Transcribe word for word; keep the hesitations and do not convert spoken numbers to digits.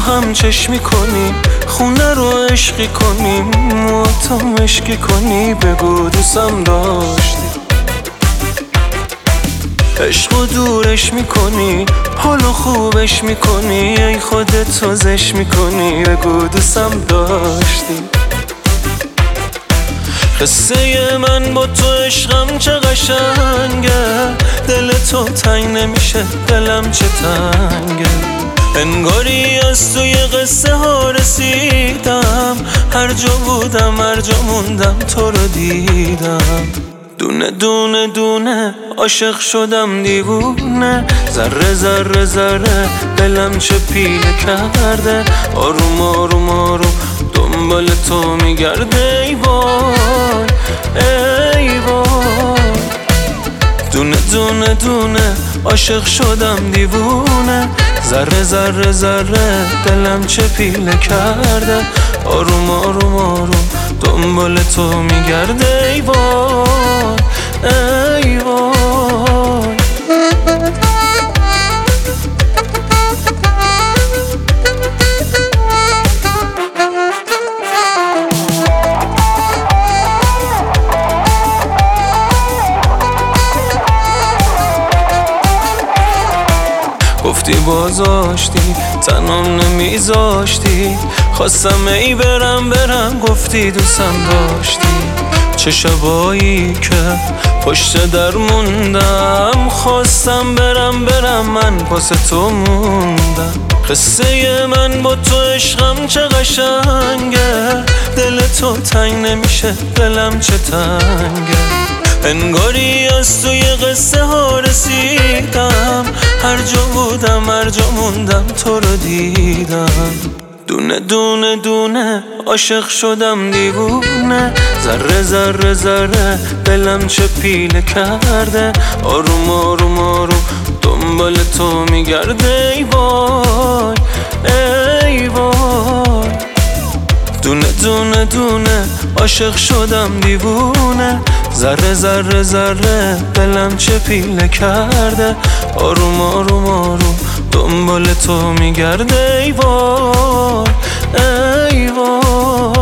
هم چشمی کنیم، خونه رو عشقی کنیم، موهاتو مشکی کنی، بگو دوستم داشتی. عشق و دورش میکنی، حالو خوبش میکنی، ای خودت تو زش میکنی، بگو دوستم داشتی. قصه من با تو عشقم چه قشنگه، دل تو تنگ نمیشه دلم چه تنگه. انگاری از توی قصه ها رسیدم، هر جا بودم هر جا موندم تو رو دیدم. دونه دونه دونه عاشق شدم دیوونه، ذره ذره ذره دلم چه پیله کرده. آروم آروم آروم دنبال تو میگرده، ای وای ای وای. دونه دونه دونه عاشق شدم دیوونه، ذره ذره ذره دلم چه پیله کرده. آروم آروم آروم دنبال تو میگرده، ای وای ای وای. گفتی بازاشتی تنم نمیذاشتی، خواستم ای برم برم گفتی دوستم داشتی. چه شبایی که پشت در موندم، خواستم برم برم من واسه تو موندم. قصه من با تو عشقم چه قشنگه، دل تو تنگ نمیشه دلم چه تنگه. انگاری از توی قصه ها رسیدم، هر جا بودم هر جا موندم تو رو دیدم. دونه دونه دونه عاشق شدم دیوونه، ذره ذره ذره دلم چه پیله کرده. آروم آروم آروم دنبال تو میگرده، ای وای ای وای. دونه دونه دونه عاشق شدم دیوونه، ذره ذره ذره دلم چه پیله کرده. آروم آروم آروم دنبال تو میگرده، ای وای ای وای.